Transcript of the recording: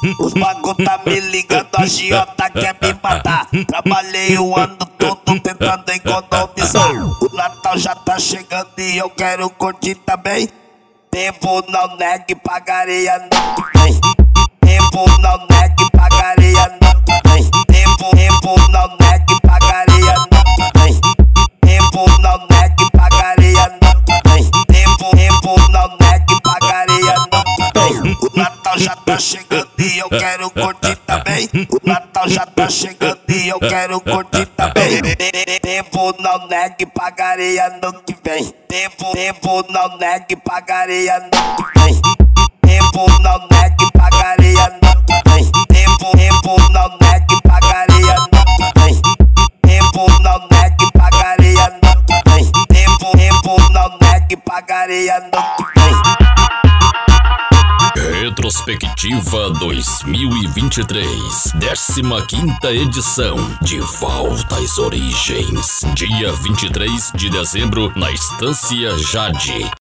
Os bagulho tá me ligando, a agiota quer me matar. Trabalhei o ano todo tentando economizar. O Natal já tá chegando e eu quero curtir também. Devo, não negue, pagarei ano que vem. Devo, não negue, pagarei ano que vem. Devo, não negue, pagarei ano que vem. Devo, não negue, pagarei ano que vem. Devo, não negue, pagarei ano que vem. O Natal já tá chegando e eu quero curtir também. O Natal já tá chegando e eu quero curtir também. Devo, não negue, pagarei ano que vem. Devo, não negue, pagarei ano que vem. Devo, não negue, pagarei ano que vem. Devo, não negue, pagarei ano que vem. Devo, não negue, pagarei ano que vem. Devo, não negue, pagarei ano que vem. Retrospectiva 2023, 15ª edição, de volta às origens. Dia 23 de dezembro, na Estância Jade.